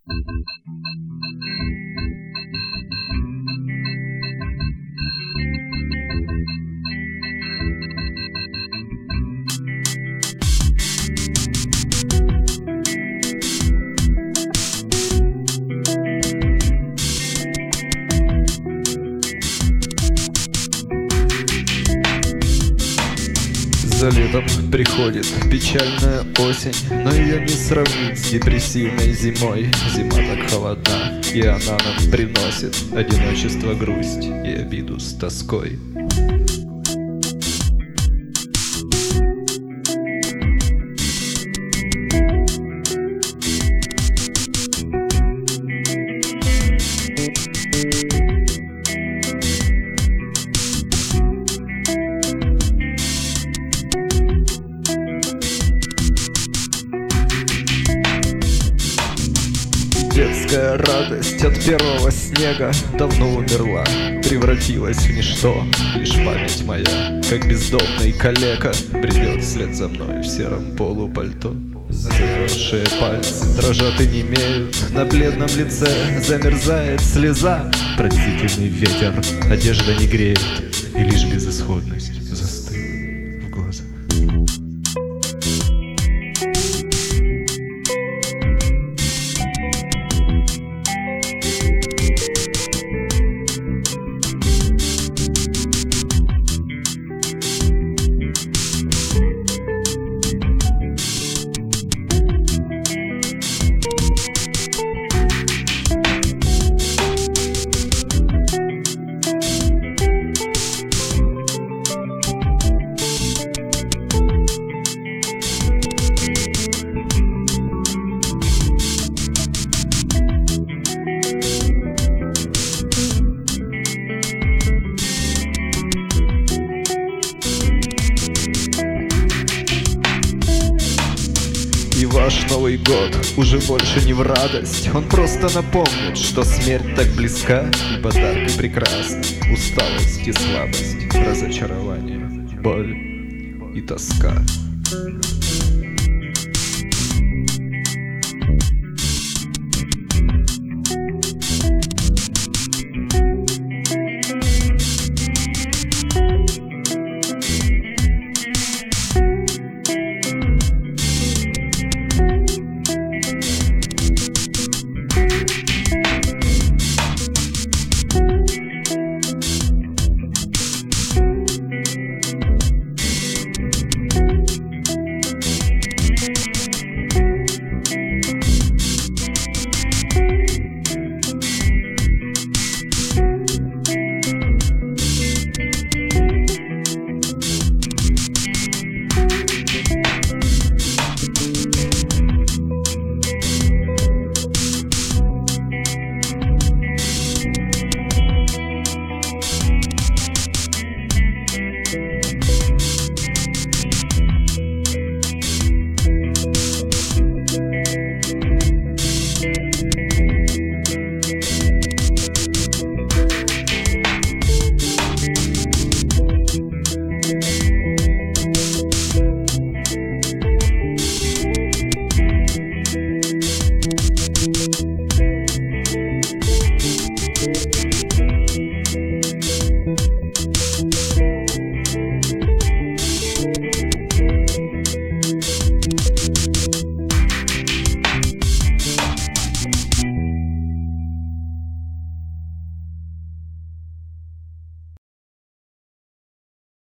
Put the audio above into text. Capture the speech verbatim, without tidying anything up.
За летом приходит печальная осень, но ее не сравнить с депрессивной зимой. Зима так холодна, и она нам приносит одиночество, грусть и обиду с тоской. Детская радость от первого снега давно умерла, превратилась в ничто. Лишь память моя, как бездомный калека, бредет вслед за мной в сером полупальто. Замерзшие пальцы дрожат и немеют, на бледном лице замерзает слеза. Пронзительный ветер одежда не греет, и лишь безысходность застыла в глазах. И ваш Новый год уже больше не в радость, он просто напомнит, что смерть так близка, и подарки прекрасны, усталость и слабость, разочарование, боль и тоска.